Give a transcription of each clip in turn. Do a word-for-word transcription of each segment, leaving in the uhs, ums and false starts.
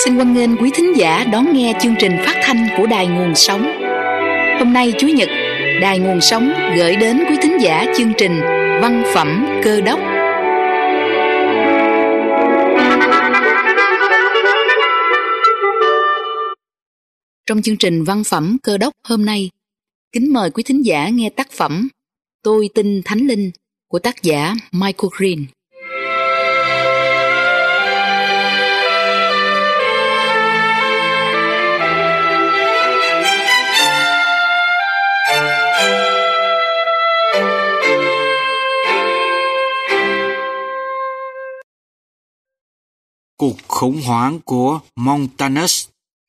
xin hoan nghênh quý thính giả đón nghe chương trình phát thanh của Đài Nguồn Sống. Hôm nay Chủ nhật, Đài Nguồn Sống gửi đến quý thính giả chương trình Văn phẩm Cơ đốc. Trong chương trình Văn phẩm Cơ đốc hôm nay, kính mời quý thính giả nghe tác phẩm Tôi tin Thánh Linh của tác giả Michael Green. Cuộc khủng hoảng của Montanus.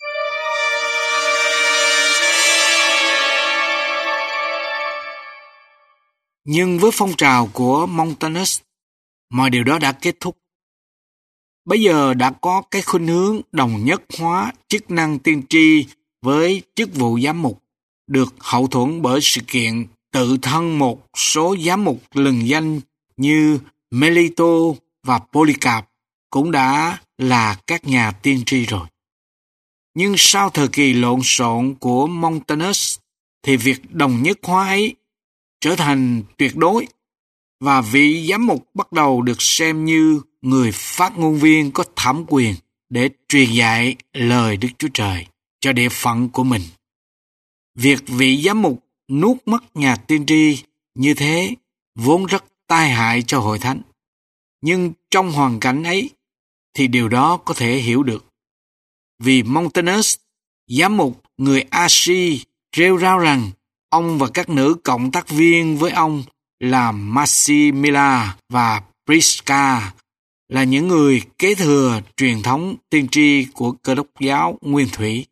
Nhưng với phong trào của Montanus, mọi điều đó đã kết thúc. Bây giờ đã có cái khuynh hướng đồng nhất hóa chức năng tiên tri với chức vụ giám mục, được hậu thuẫn bởi sự kiện tự thân một số giám mục lừng danh như Melito và Polycarp cũng đã là các nhà tiên tri rồi. Nhưng sau thời kỳ lộn xộn của Montanus thì việc đồng nhất hóa ấy trở thành tuyệt đối, và vị giám mục bắt đầu được xem như người phát ngôn viên có thẩm quyền để truyền dạy lời Đức Chúa Trời cho địa phận của mình. Việc vị giám mục nuốt mất nhà tiên tri như thế vốn rất tai hại cho hội thánh. Nhưng trong hoàn cảnh ấy thì điều đó có thể hiểu được. Vì Montanus, giám mục người Asi, rêu rao rằng ông và các nữ cộng tác viên với ông là Maximilla và Prisca là những người kế thừa truyền thống tiên tri của Cơ đốc giáo nguyên thủy.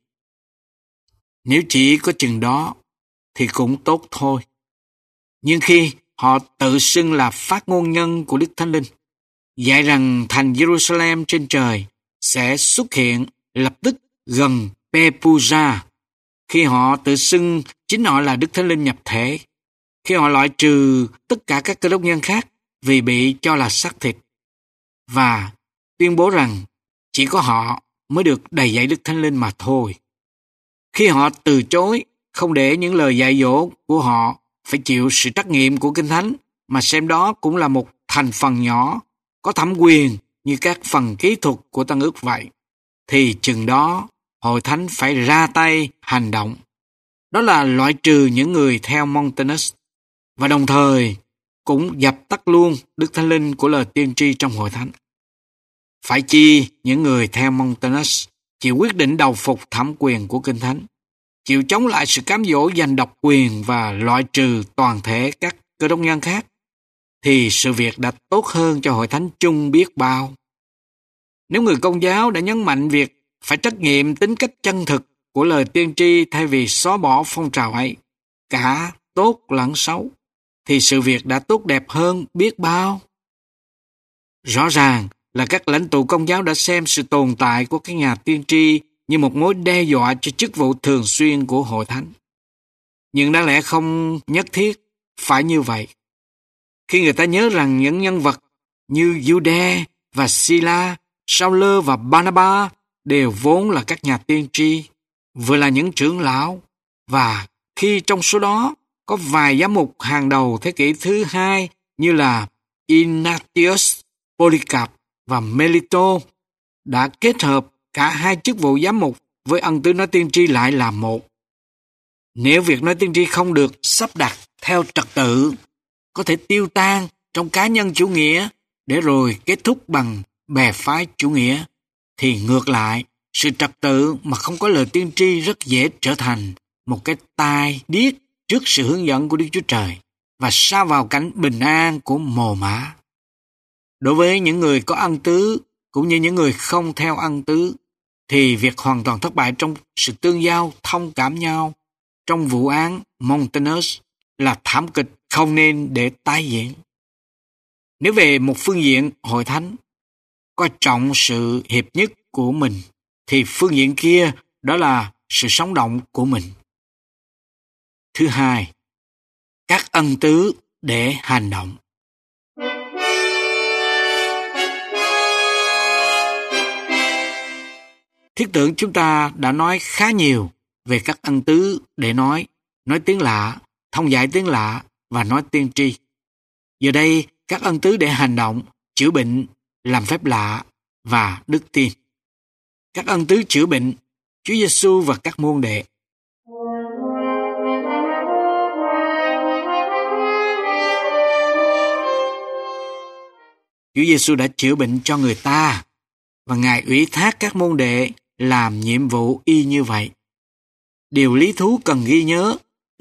Nếu chỉ có chừng đó thì cũng tốt thôi. Nhưng khi họ tự xưng là phát ngôn nhân của Đức Thánh Linh, dạy rằng thành Jerusalem trên trời sẽ xuất hiện lập tức gần Pepuza, khi họ tự xưng chính họ là Đức Thánh Linh nhập thể, khi họ loại trừ tất cả các cơ đốc nhân khác vì bị cho là xác thịt, và tuyên bố rằng chỉ có họ mới được đầy dạy Đức Thánh Linh mà thôi. Khi họ từ chối không để những lời dạy dỗ của họ phải chịu sự trắc nghiệm của Kinh Thánh, mà xem đó cũng là một thành phần nhỏ có thẩm quyền như các phần kỹ thuật của Tân ước vậy, thì chừng đó hội thánh phải ra tay hành động. Đó là loại trừ những người theo Montanus, và đồng thời cũng dập tắt luôn Đức Thánh Linh của lời tiên tri trong hội thánh. Phải chi những người theo Montanus chịu quyết định đầu phục thẩm quyền của Kinh Thánh, chịu chống lại sự cám dỗ giành độc quyền và loại trừ toàn thể các cơ đốc nhân khác, thì sự việc đã tốt hơn cho hội thánh chung biết bao. Nếu người Công giáo đã nhấn mạnh việc phải trách nhiệm tính cách chân thực của lời tiên tri thay vì xóa bỏ phong trào ấy, cả tốt lẫn xấu, thì sự việc đã tốt đẹp hơn biết bao. Rõ ràng là các lãnh tụ Công giáo đã xem sự tồn tại của các nhà tiên tri như một mối đe dọa cho chức vụ thường xuyên của hội thánh. Nhưng đáng lẽ không nhất thiết phải như vậy. Khi người ta nhớ rằng những nhân vật như Jude và Sila, Sao-lơ và Barnabas đều vốn là các nhà tiên tri, vừa là những trưởng lão, và khi trong số đó có vài giám mục hàng đầu thế kỷ thứ hai như là Ignatius, Polycarp và Melito đã kết hợp cả hai chức vụ giám mục với ân tứ nói tiên tri lại là một. Nếu việc nói tiên tri không được sắp đặt theo trật tự, có thể tiêu tan trong cá nhân chủ nghĩa để rồi kết thúc bằng bè phái chủ nghĩa, thì ngược lại, sự trật tự mà không có lời tiên tri rất dễ trở thành một cái tai điếc trước sự hướng dẫn của Đức Chúa Trời và sa vào cảnh bình an của mồ mả. Đối với những người có ân tứ cũng như những người không theo ân tứ, thì việc hoàn toàn thất bại trong sự tương giao, thông cảm nhau trong vụ án Montanus là thảm kịch không nên để tái diễn. Nếu về một phương diện hội thánh coi trọng sự hiệp nhất của mình, thì phương diện kia đó là sự sống động của mình. Thứ hai, các ân tứ để hành động. Thiết tưởng chúng ta đã nói khá nhiều về các ân tứ để nói, nói tiếng lạ, thông giải tiếng lạ và nói tiên tri. Giờ đây, các ân tứ để hành động, chữa bệnh, làm phép lạ và đức tin. Các ân tứ chữa bệnh, Chúa Giêsu và các môn đệ. Chúa Giêsu đã chữa bệnh cho người ta và Ngài ủy thác các môn đệ làm nhiệm vụ y như vậy. Điều lý thú cần ghi nhớ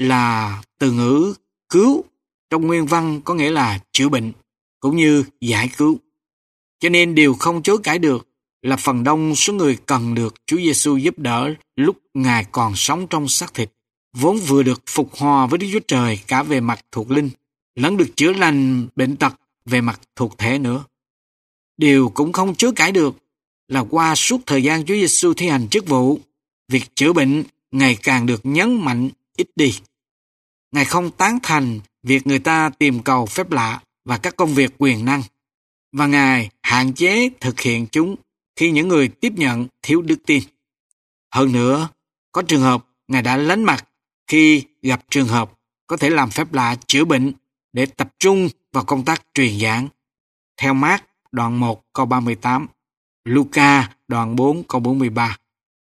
là từ ngữ cứu trong nguyên văn có nghĩa là chữa bệnh cũng như giải cứu. Cho nên điều không chối cãi được là phần đông số người cần được Chúa Giêsu giúp đỡ lúc Ngài còn sống trong xác thịt, vốn vừa được phục hòa với Đức Chúa Trời cả về mặt thuộc linh, lẫn được chữa lành bệnh tật về mặt thuộc thể nữa. Điều cũng không chối cãi được là qua suốt thời gian Chúa Giêsu thi hành chức vụ, việc chữa bệnh ngày càng được nhấn mạnh ít đi. Ngài không tán thành việc người ta tìm cầu phép lạ và các công việc quyền năng, và Ngài hạn chế thực hiện chúng khi những người tiếp nhận thiếu đức tin. Hơn nữa, có trường hợp Ngài đã lánh mặt khi gặp trường hợp có thể làm phép lạ chữa bệnh để tập trung vào công tác truyền giảng. Theo Mác đoạn một câu ba mươi tám, Luca đoạn bốn câu bốn mươi ba.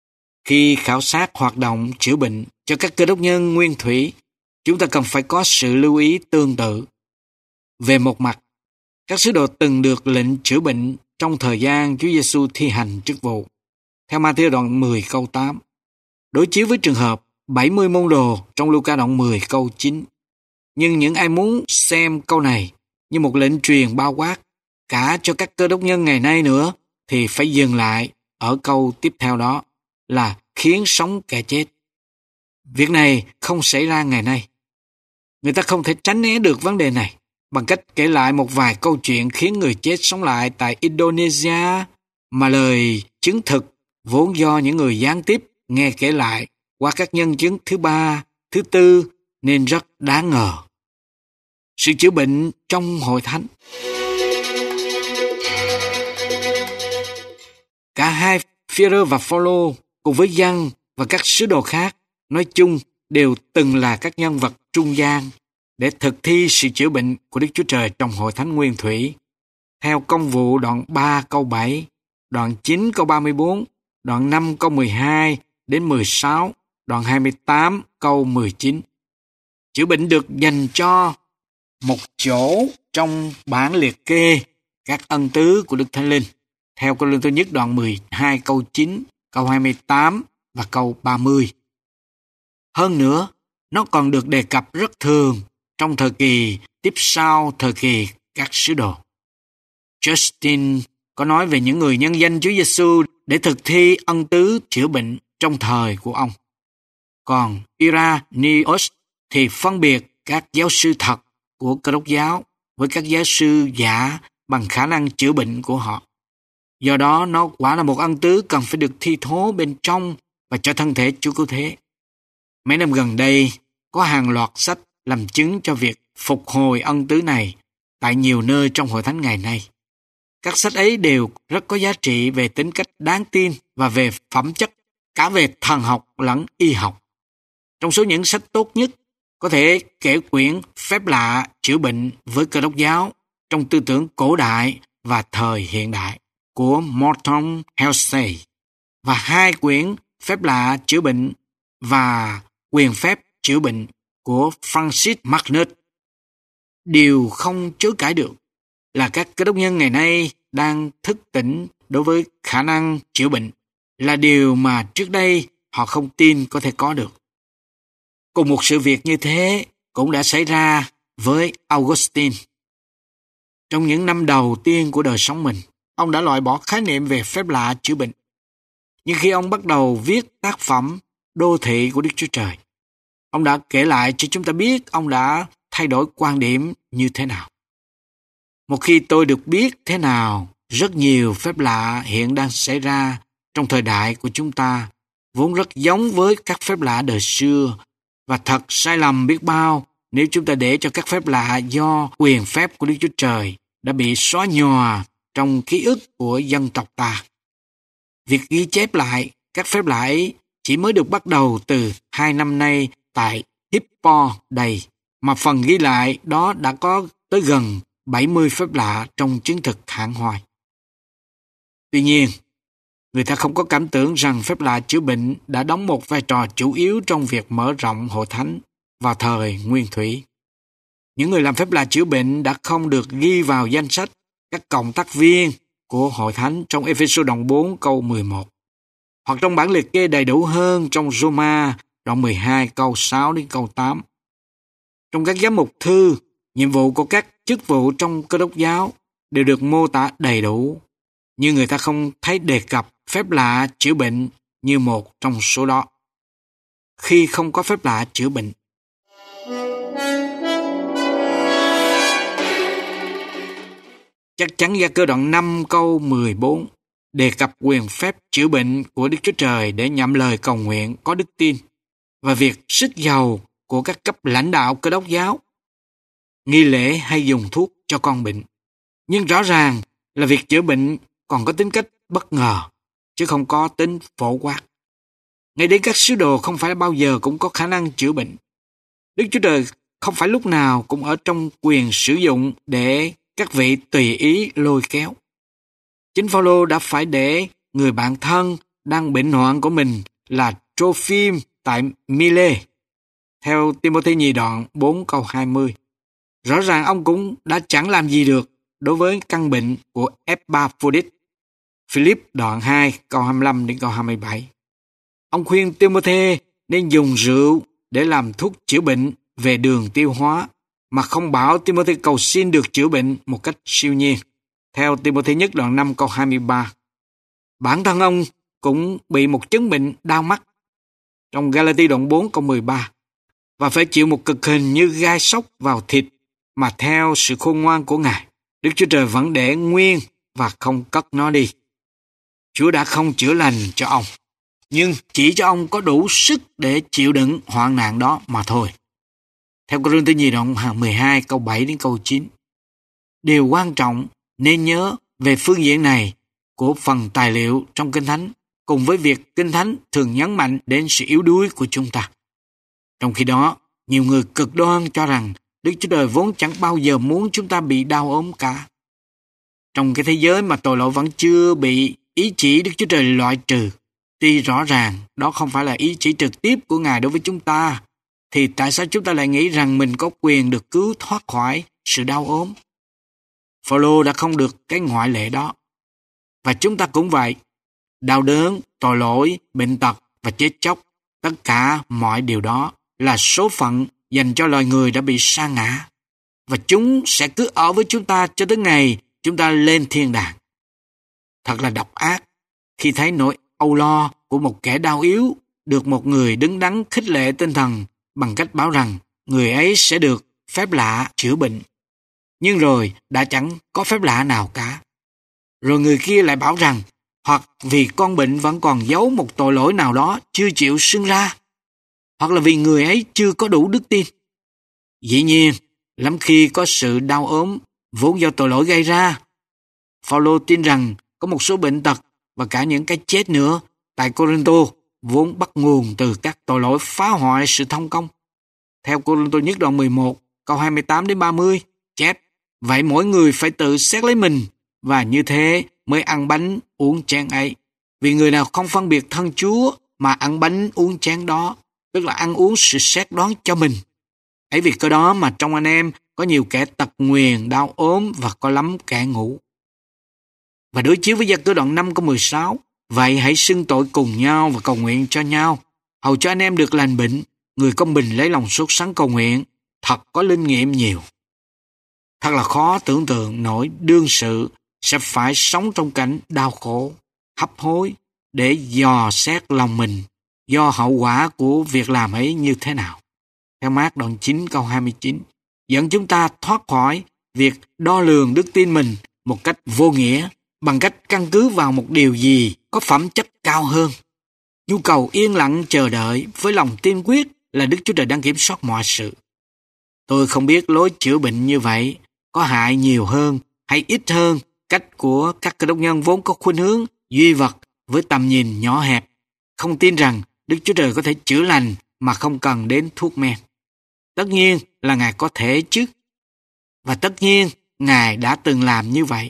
Khi khảo sát hoạt động chữa bệnh cho các cơ đốc nhân nguyên thủy, chúng ta cần phải có sự lưu ý tương tự. Về một mặt, các sứ đồ từng được lệnh chữa bệnh trong thời gian Chúa Giêsu thi hành chức vụ. Theo Ma-thi-ơ đoạn mười câu tám, đối chiếu với trường hợp bảy mươi môn đồ trong Luca đoạn mười câu chín. Nhưng những ai muốn xem câu này như một lệnh truyền bao quát cả cho các cơ đốc nhân ngày nay nữa thì phải dừng lại ở câu tiếp theo đó là khiến sống kẻ chết. Việc này không xảy ra ngày nay. Người ta không thể tránh né được vấn đề này bằng cách kể lại một vài câu chuyện khiến người chết sống lại tại Indonesia mà lời chứng thực vốn do những người gián tiếp nghe kể lại qua các nhân chứng thứ ba, thứ tư nên rất đáng ngờ. Sự chữa bệnh trong hội thánh. Cả hai, Phi-e-rơ và Phao-lô cùng với Giăng và các sứ đồ khác nói chung đều từng là các nhân vật trung gian để thực thi sự chữa bệnh của Đức Chúa Trời trong hội thánh nguyên thủy. Theo Công vụ đoạn ba câu bảy, đoạn chín câu ba mươi bốn, đoạn năm câu mười hai đến mười sáu, đoạn hai mươi tám câu mười chín. Chữa bệnh được dành cho một chỗ trong bản liệt kê các ân tứ của Đức Thánh Linh. Theo Cô-rinh-tô nhất đoạn mười hai câu chín, câu hai mươi tám và câu ba mươi. Hơn nữa, nó còn được đề cập rất thường trong thời kỳ tiếp sau thời kỳ các sứ đồ. Justin có nói về những người nhân danh Chúa Giêsu để thực thi ân tứ chữa bệnh trong thời của ông. Còn Irenaeus thì phân biệt các giáo sư thật của Cơ đốc giáo với các giáo sư giả bằng khả năng chữa bệnh của họ. Do đó, nó quả là một ân tứ cần phải được thi thố bên trong và cho thân thể Chúa Cứu Thế. Mấy năm gần đây, có hàng loạt sách làm chứng cho việc phục hồi ân tứ này tại nhiều nơi trong hội thánh ngày nay. Các sách ấy đều rất có giá trị về tính cách đáng tin và về phẩm chất, cả về thần học lẫn y học. Trong số những sách tốt nhất, có thể kể quyển Phép lạ chữa bệnh với Cơ đốc giáo trong tư tưởng cổ đại và thời hiện đại của Morton Halsey và hai quyển Phép lạ chữa bệnh và Quyền phép chữa bệnh của Francis Magnus. Điều không chối cãi được là các cơ đốc nhân ngày nay đang thức tỉnh đối với khả năng chữa bệnh, là điều mà trước đây họ không tin có thể có được. Cùng một sự việc như thế cũng đã xảy ra với Augustine. Trong những năm đầu tiên của đời sống mình, ông đã loại bỏ khái niệm về phép lạ chữa bệnh. Nhưng khi ông bắt đầu viết tác phẩm Đô thị của Đức Chúa Trời, ông đã kể lại cho chúng ta biết ông đã thay đổi quan điểm như thế nào. Một khi tôi được biết thế nào, rất nhiều phép lạ hiện đang xảy ra trong thời đại của chúng ta, vốn rất giống với các phép lạ đời xưa, và thật sai lầm biết bao nếu chúng ta để cho các phép lạ do quyền phép của Đức Chúa Trời đã bị xóa nhòa trong ký ức của dân tộc ta. Việc ghi chép lại các phép lạ ấy chỉ mới được bắt đầu từ hai năm nay tại Hippo đầy, mà phần ghi lại đó đã có tới gần bảy mươi phép lạ trong chứng thực hạng hoài. Tuy nhiên, người ta không có cảm tưởng rằng phép lạ chữa bệnh đã đóng một vai trò chủ yếu trong việc mở rộng hội thánh vào thời nguyên thủy. Những người làm phép lạ chữa bệnh đã không được ghi vào danh sách các cộng tác viên của hội thánh trong Ê-phê-sô đoạn bốn câu mười một, hoặc trong bản liệt kê đầy đủ hơn trong Rô-ma đoạn mười hai câu sáu đến câu tám. Trong các giám mục thư, nhiệm vụ của các chức vụ trong Cơ Đốc giáo đều được mô tả đầy đủ, nhưng người ta không thấy đề cập phép lạ chữa bệnh như một trong số đó. Khi không có phép lạ chữa bệnh, chắc chắn Gia Cơ đoạn năm câu mười bốn đề cập quyền phép chữa bệnh của Đức Chúa Trời để nhậm lời cầu nguyện có đức tin và việc sức giàu của các cấp lãnh đạo Cơ Đốc giáo, nghi lễ hay dùng thuốc cho con bệnh. Nhưng rõ ràng là việc chữa bệnh còn có tính cách bất ngờ, chứ không có tính phổ quát. Ngay đến các sứ đồ không phải bao giờ cũng có khả năng chữa bệnh. Đức Chúa Trời không phải lúc nào cũng ở trong quyền sử dụng để các vị tùy ý lôi kéo. Chính Phao-lô đã phải để người bạn thân đang bệnh hoạn của mình là Trô-phim tại Mi-lê, theo Ti-mô-thê nhì đoạn bốn câu hai mươi. Rõ ràng ông cũng đã chẳng làm gì được đối với căn bệnh của Epaphroditus, Philip đoạn hai câu hai mươi lăm đến câu hai mươi bảy. Ông khuyên Ti-mô-thê nên dùng rượu để làm thuốc chữa bệnh về đường tiêu hóa, mà không bảo Ti-mô-thê cầu xin được chữa bệnh một cách siêu nhiên, theo Ti-mô-thê nhất đoạn năm câu hai mươi ba. Bản thân ông cũng bị một chứng bệnh đau mắt, trong Ga-la-ti đoạn bốn câu mười ba, và phải chịu một cực hình như gai sóc vào thịt, mà theo sự khôn ngoan của Ngài, Đức Chúa Trời vẫn để nguyên và không cất nó đi. Chúa đã không chữa lành cho ông, nhưng chỉ cho ông có đủ sức để chịu đựng hoạn nạn đó mà thôi. Theo Cô-rinh-tô nhì đoạn mười hai câu bảy đến câu chín. Điều quan trọng nên nhớ về phương diện này của phần tài liệu trong Kinh Thánh, cùng với việc Kinh Thánh thường nhấn mạnh đến sự yếu đuối của chúng ta. Trong khi đó, nhiều người cực đoan cho rằng Đức Chúa Trời vốn chẳng bao giờ muốn chúng ta bị đau ốm cả. Trong cái thế giới mà tội lỗi vẫn chưa bị ý chỉ Đức Chúa Trời loại trừ, tuy rõ ràng đó không phải là ý chỉ trực tiếp của Ngài đối với chúng ta, thì tại sao chúng ta lại nghĩ rằng mình có quyền được cứu thoát khỏi sự đau ốm? Phao-lô đã không được cái ngoại lệ đó. Và chúng ta cũng vậy. Đau đớn, tội lỗi, bệnh tật và chết chóc, tất cả mọi điều đó là số phận dành cho loài người đã bị sa ngã. Và chúng sẽ cứ ở với chúng ta cho tới ngày chúng ta lên thiên đàng. Thật là độc ác khi thấy nỗi âu lo của một kẻ đau yếu được một người đứng đắn khích lệ tinh thần bằng cách báo rằng người ấy sẽ được phép lạ chữa bệnh. Nhưng rồi đã chẳng có phép lạ nào cả. Rồi người kia lại bảo rằng hoặc vì con bệnh vẫn còn giấu một tội lỗi nào đó chưa chịu xưng ra, hoặc là vì người ấy chưa có đủ đức tin. Dĩ nhiên, lắm khi có sự đau ốm vốn do tội lỗi gây ra. Phao-lô tin rằng có một số bệnh tật và cả những cái chết nữa tại Cô-rinh-tô vốn bắt nguồn từ các tội lỗi phá hoại sự thông công. Theo Cô-rinh-tô nhất đoạn mười một, câu hai mươi tám đến ba mươi, chép: Vậy mỗi người phải tự xét lấy mình, và như thế mới ăn bánh uống chén ấy. Vì người nào không phân biệt thân Chúa mà ăn bánh uống chén đó, tức là ăn uống sự xét đoán cho mình. Ấy vì cơ đó mà trong anh em có nhiều kẻ tật nguyền, đau ốm và có lắm kẻ ngủ. Và đối chiếu với Gia Cơ đoạn năm câu mười sáu, vậy hãy xưng tội cùng nhau và cầu nguyện cho nhau, hầu cho anh em được lành bệnh. Người công bình lấy lòng sốt sắng cầu nguyện, thật có linh nghiệm nhiều. Thật là khó tưởng tượng nổi đương sự sẽ phải sống trong cảnh đau khổ, hấp hối để dò xét lòng mình do hậu quả của việc làm ấy như thế nào. Theo Mác đoạn chín câu hai mươi chín, dẫn chúng ta thoát khỏi việc đo lường đức tin mình một cách vô nghĩa bằng cách căn cứ vào một điều gì có phẩm chất cao hơn. Nhu cầu yên lặng chờ đợi với lòng tin quyết là Đức Chúa Trời đang kiểm soát mọi sự. Tôi không biết lối chữa bệnh như vậy có hại nhiều hơn hay ít hơn cách của các cơ đốc nhân vốn có khuynh hướng duy vật với tầm nhìn nhỏ hẹp không tin rằng Đức Chúa Trời có thể chữa lành mà không cần đến thuốc men. Tất nhiên là Ngài có thể chứ. Và tất nhiên Ngài đã từng làm như vậy.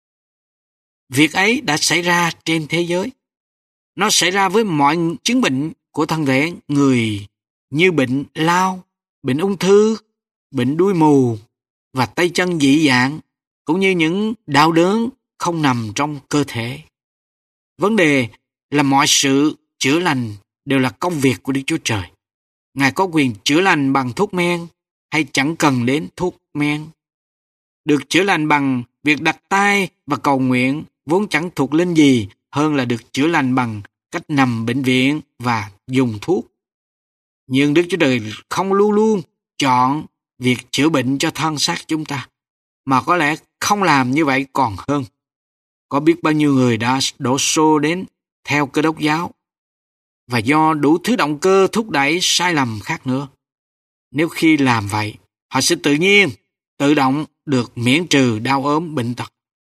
Việc ấy đã xảy ra trên thế giới. Nó xảy ra với mọi chứng bệnh của thân thể người như bệnh lao, bệnh ung thư, bệnh đuôi mù và tay chân dị dạng, cũng như những đau đớn không nằm trong cơ thể. Vấn đề là mọi sự chữa lành đều là công việc của Đức Chúa Trời. Ngài có quyền chữa lành bằng thuốc men hay chẳng cần đến thuốc men. Được chữa lành bằng việc đặt tay và cầu nguyện vốn chẳng thuộc linh gì hơn là được chữa lành bằng cách nằm bệnh viện và dùng thuốc. Nhưng Đức Chúa Trời không luôn luôn chọn việc chữa bệnh cho thân xác chúng ta, mà có lẽ không làm như vậy còn hơn. Có biết bao nhiêu người đã đổ xô đến theo Cơ Đốc giáo, và do đủ thứ động cơ thúc đẩy sai lầm khác nữa. Nếu khi làm vậy, họ sẽ tự nhiên, tự động được miễn trừ đau ốm bệnh tật.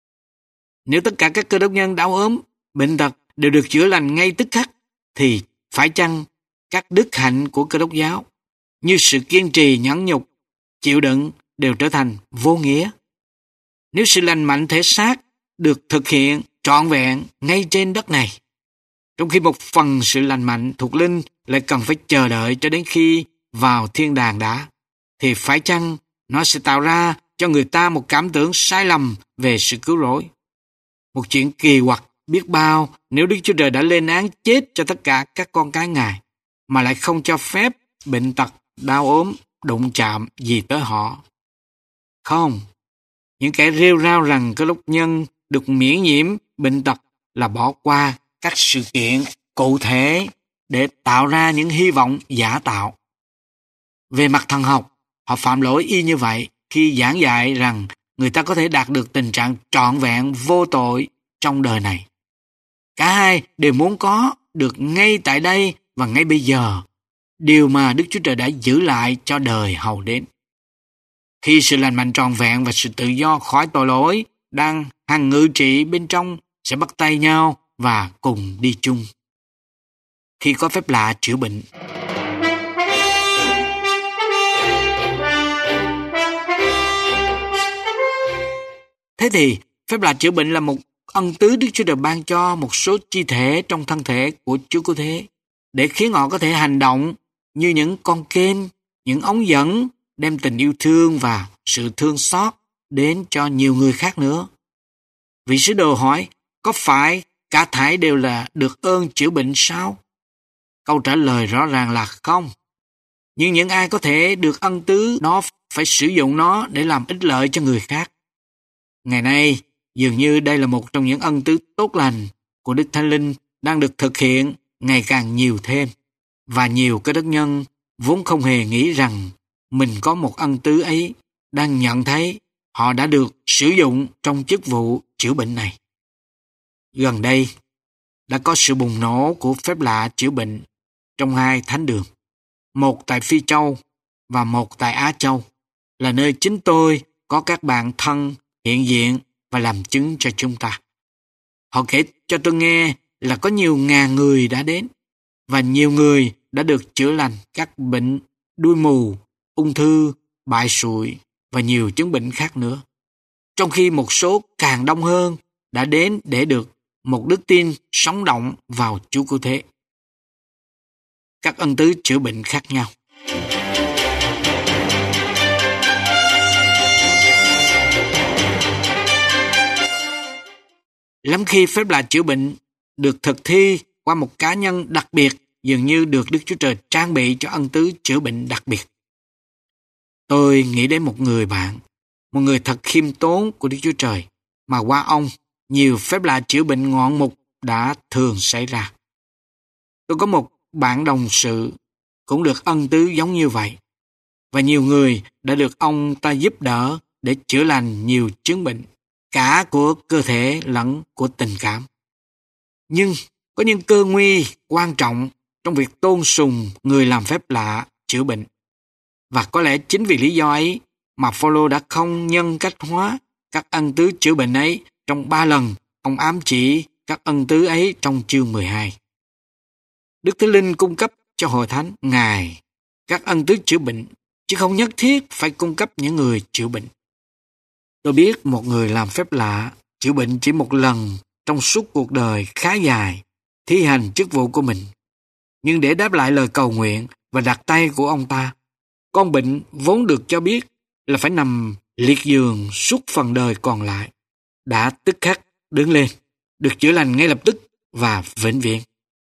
Nếu tất cả các cơ đốc nhân đau ốm, bệnh tật đều được chữa lành ngay tức khắc, thì phải chăng các đức hạnh của Cơ Đốc giáo, như sự kiên trì, nhẫn nhục, chịu đựng đều trở thành vô nghĩa? Nếu sự lành mạnh thể xác được thực hiện trọn vẹn ngay trên đất này, trong khi một phần sự lành mạnh thuộc linh lại cần phải chờ đợi cho đến khi vào thiên đàng đã, thì phải chăng nó sẽ tạo ra cho người ta một cảm tưởng sai lầm về sự cứu rỗi? Một chuyện kỳ quặc biết bao nếu Đức Chúa Trời đã lên án chết cho tất cả các con cái Ngài, mà lại không cho phép bệnh tật, đau ốm, đụng chạm gì tới họ. Không, những kẻ rêu rao rằng Cơ Đốc nhân được miễn nhiễm bệnh tật là bỏ qua các sự kiện cụ thể để tạo ra những hy vọng giả tạo. Về mặt thần học, họ phạm lỗi y như vậy khi giảng dạy rằng người ta có thể đạt được tình trạng trọn vẹn vô tội trong đời này. Cả hai đều muốn có được ngay tại đây và ngay bây giờ, điều mà Đức Chúa Trời đã giữ lại cho đời hầu đến. Khi sự lành mạnh trọn vẹn và sự tự do khỏi tội lỗi đang hằng ngự trị bên trong sẽ bắt tay nhau và cùng đi chung. Khi có phép lạ chữa bệnh, thế thì phép lạ chữa bệnh là một ân tứ Đức Chúa Trời ban cho một số chi thể trong thân thể của Chúa Cứu Thế, để khiến họ có thể hành động như những con kênh, những ống dẫn đem tình yêu thương và sự thương xót đến cho nhiều người khác nữa. Vị sứ đồ hỏi, có phải cả thảy đều là được ơn chữa bệnh sao? Câu trả lời rõ ràng là không. Nhưng những ai có thể được ân tứ nó phải sử dụng nó để làm ích lợi cho người khác. Ngày nay, dường như đây là một trong những ân tứ tốt lành của Đức Thánh Linh đang được thực hiện ngày càng nhiều thêm. Và nhiều Cơ Đốc nhân vốn không hề nghĩ rằng mình có một ân tứ ấy, đang nhận thấy họ đã được sử dụng trong chức vụ chữa bệnh này. Gần đây, đã có sự bùng nổ của phép lạ chữa bệnh trong hai thánh đường, một tại Phi Châu và một tại Á Châu, là nơi chính tôi có các bạn thân hiện diện và làm chứng cho chúng ta. Họ kể cho tôi nghe là có nhiều ngàn người đã đến, và nhiều người đã được chữa lành các bệnh đuôi mù, ung thư, bại sụi và nhiều chứng bệnh khác nữa. Trong khi một số càng đông hơn đã đến để được một đức tin sống động vào Chúa Cứu Thế. Các ân tứ chữa bệnh khác nhau. Lắm khi phép lạ chữa bệnh được thực thi qua một cá nhân đặc biệt, dường như được Đức Chúa Trời trang bị cho ân tứ chữa bệnh đặc biệt. Tôi nghĩ đến một người bạn, một người thật khiêm tốn của Đức Chúa Trời, mà qua ông, nhiều phép lạ chữa bệnh ngoạn mục đã thường xảy ra. Tôi có một bạn đồng sự cũng được ân tứ giống như vậy, và nhiều người đã được ông ta giúp đỡ để chữa lành nhiều chứng bệnh, cả của cơ thể lẫn của tình cảm. Nhưng có những cơ nguy quan trọng trong việc tôn sùng người làm phép lạ chữa bệnh. Và có lẽ chính vì lý do ấy mà Phao-lô đã không nhân cách hóa các ân tứ chữa bệnh ấy trong ba lần ông ám chỉ các ân tứ ấy trong chương mười hai. Đức Thánh Linh cung cấp cho hội thánh Ngài các ân tứ chữa bệnh, chứ không nhất thiết phải cung cấp những người chữa bệnh. Tôi biết một người làm phép lạ, chữa bệnh chỉ một lần trong suốt cuộc đời khá dài, thi hành chức vụ của mình. Nhưng để đáp lại lời cầu nguyện và đặt tay của ông ta, con bệnh vốn được cho biết là phải nằm liệt giường suốt phần đời còn lại, đã tức khắc đứng lên, được chữa lành ngay lập tức và vĩnh viễn.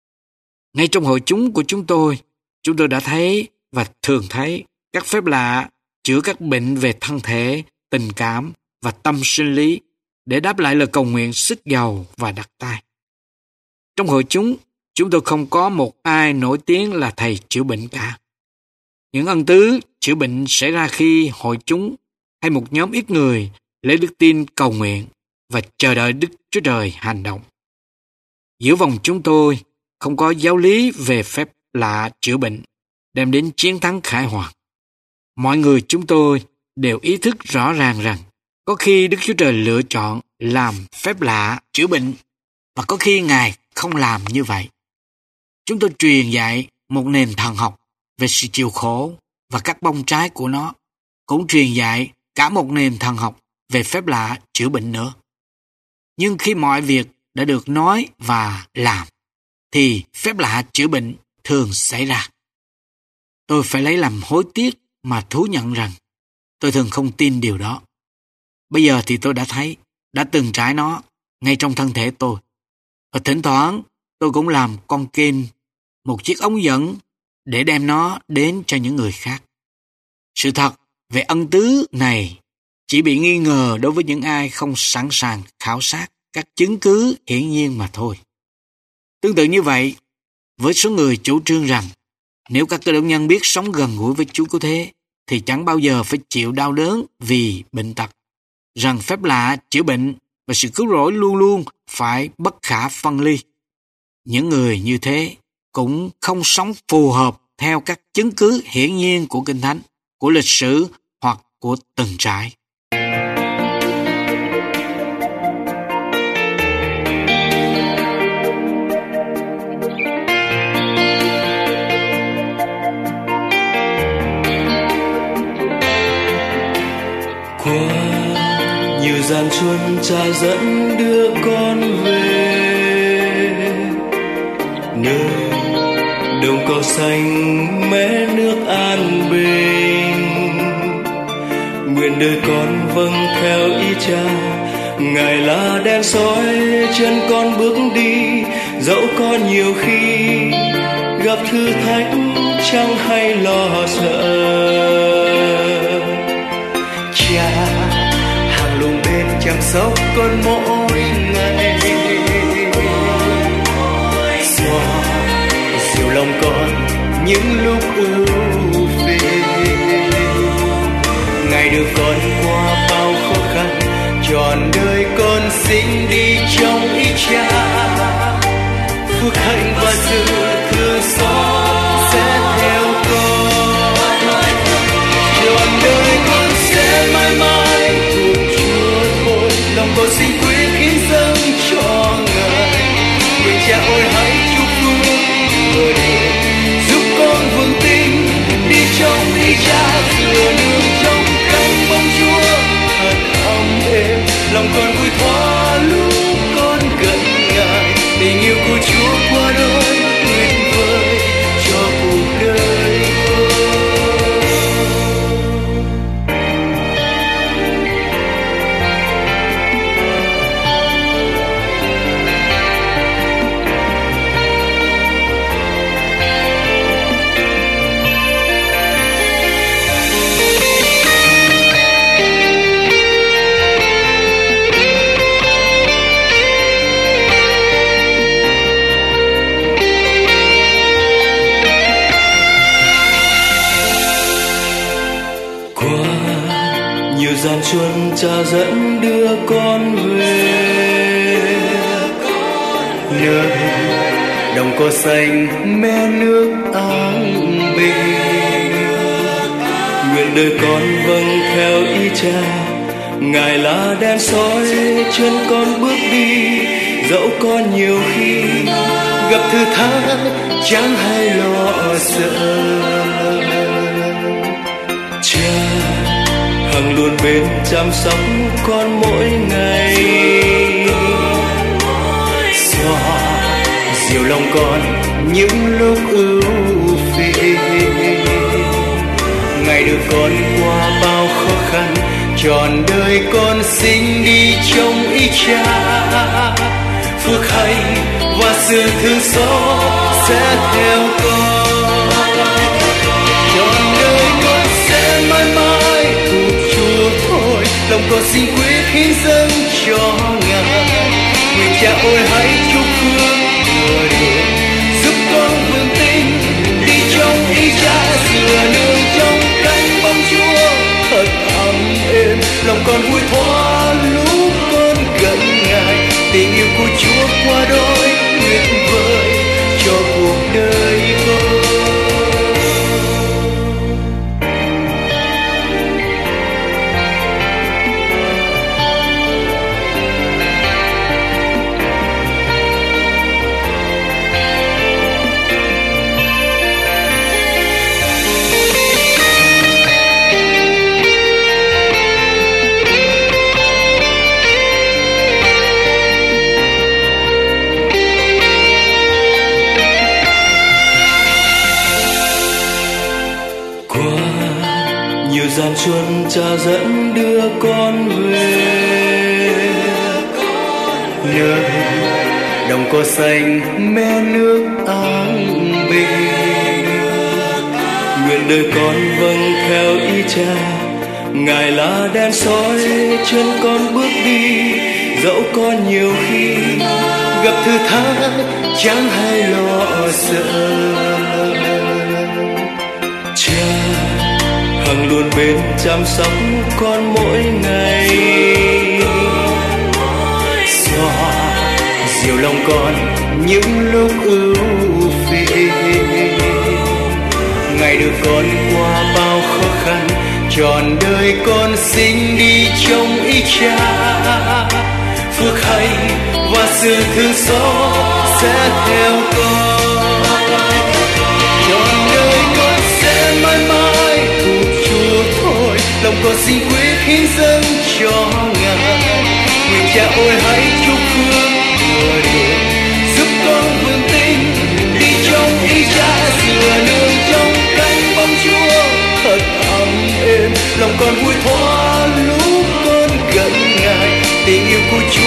Ngay trong hội chúng của chúng tôi, chúng tôi đã thấy và thường thấy các phép lạ chữa các bệnh về thân thể, tình cảm và tâm sinh lý để đáp lại lời cầu nguyện sức giàu và đặt tay. Trong hội chúng, chúng tôi không có một ai nổi tiếng là thầy chữa bệnh cả. Những ân tứ chữa bệnh xảy ra khi hội chúng hay một nhóm ít người lấy đức tin cầu nguyện và chờ đợi Đức Chúa Trời hành động. Giữa vòng chúng tôi không có giáo lý về phép lạ chữa bệnh đem đến chiến thắng khải hoàn. Mọi người chúng tôi đều ý thức rõ ràng rằng có khi Đức Chúa Trời lựa chọn làm phép lạ chữa bệnh và có khi Ngài không làm như vậy. Chúng tôi truyền dạy một nền thần học về sự chịu khổ và các bông trái của nó, cũng truyền dạy cả một nền thần học về phép lạ chữa bệnh nữa. Nhưng khi mọi việc đã được nói và làm, thì phép lạ chữa bệnh thường xảy ra. Tôi phải lấy làm hối tiếc mà thú nhận rằng tôi thường không tin điều đó. Bây giờ thì tôi đã thấy, đã từng trải nó ngay trong thân thể tôi. Và thỉnh thoảng tôi cũng làm con kênh, một chiếc ống dẫn để đem nó đến cho những người khác. Sự thật về ân tứ này chỉ bị nghi ngờ đối với những ai không sẵn sàng khảo sát các chứng cứ hiển nhiên mà thôi. Tương tự như vậy, với số người chủ trương rằng nếu các cơ đốc nhân biết sống gần gũi với Chúa Cứu Thế thì chẳng bao giờ phải chịu đau đớn vì bệnh tật, rằng phép lạ chữa bệnh và sự cứu rỗi luôn luôn phải bất khả phân ly. Những người như thế cũng không sống phù hợp theo các chứng cứ hiển nhiên của Kinh Thánh, của lịch sử hoặc của từng trải. Qua nhiều gian truân cha dẫn đưa con về nơi đồng cỏ xanh mé nước an bình. Nguyện đời con vâng theo ý cha, Ngài là đèn soi chân con bước đi. Dẫu có nhiều khi gặp thử thách chẳng hay lo sợ, Cha hàng luôn bên chăm sóc con mỗi ngày, xoa dịu lòng con những lúc ưu phiền. Ngày đưa con qua bao khó khăn, trọn đời con sinh đi trong ý Cha. Phước hạnh và sự thương xót sẽ theo con, trọn đời con sẽ mãi mãi thuộc Chúa thôi. Lòng con xin quyết hiến dâng cho Ngài, nguyện Cha ôi hãy chúc phước đời giúp con vững tin đi trong ý Cha, dựa nương trong cánh bóng Chúa thật ấm êm. Lòng con vui thoa lúc con gần Ngài, tình yêu của Chúa qua đời tuyệt vời cho cuộc đời con. Gian xuân cha dẫn đưa con về nơi đồng cỏ xanh mé nước an bình. Nguyện đời con vâng theo ý Cha, Ngài là đèn soi chân con bước đi. dẫu có nhiều khi gặp thử thách chẳng hay lo sợ. Cha hằng luôn bên chăm sóc con mỗi ngày, xoa dịu lòng con những lúc ưu phiền. Ngày đưa con qua bao khó khăn, trọn đời con sinh đi trong ý cha. Phước hạnh và sự thương xót sẽ theo con, trọn đời con sẽ mãi mãi thuộc Chúa thôi. Lòng con xin quyết hiến dâng cho Ngài, nguyện Cha ôi hãy chúc phước thừa đường, giúp con vững tin đi trong ý Cha, dựa nương trong cánh bóng Chúa thật ấm êm. Lòng con vui thoa lúc con gần Ngài, tình yêu của Chúa qua đôi tuyệt vời cho cuộc đời con. Gian xuân Cha dẫn đưa con về, nơi đồng cỏ xanh mé nước an bình. Nguyện đời con vâng theo ý Cha, Ngài là đèn soi chân con bước đi. Dẫu có nhiều khi gặp thử thách chẳng hay lo sợ. Cha hằng luôn bên chăm sóc con mỗi ngày, xoa dịu lòng con những lúc ưu phiền. Ngày đưa con qua bao khó khăn, trọn đời con sinh đi trong ý Cha. Phước hạnh và sự thương xót sẽ theo con, trọn đời con sẽ mãi mãi thuộc Chúa thôi. Lòng con xin quyết hiến dâng cho Ngài, nguyện Cha ôi hãy chúc phước thừa đường, giúp con vững tin đi trong ý Cha, dựa nương trong cánh bóng Chúa thật ấm êm. Lòng con vui thoa lúc con gần Ngài, tình yêu của Chúa